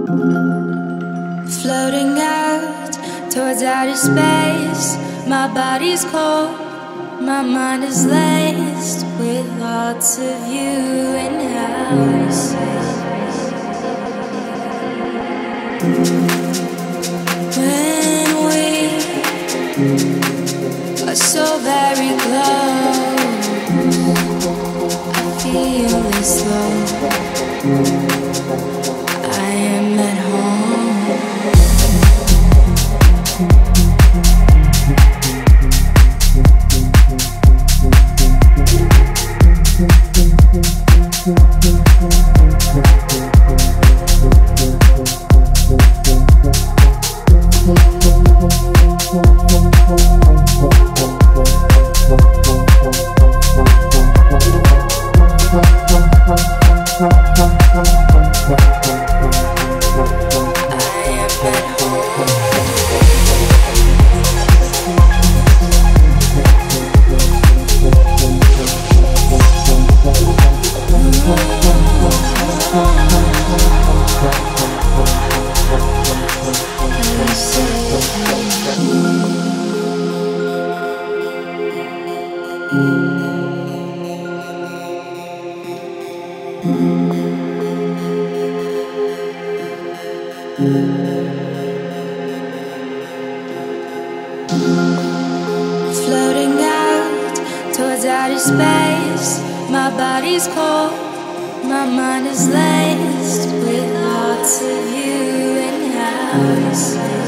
Floating out towards outer space. My body's cold, my mind is laced with thoughts of you and how you say when we are so very close. I feel this love. I am at home. Floating out towards outer space. My body's cold, my mind is laced with thoughts of you and how you say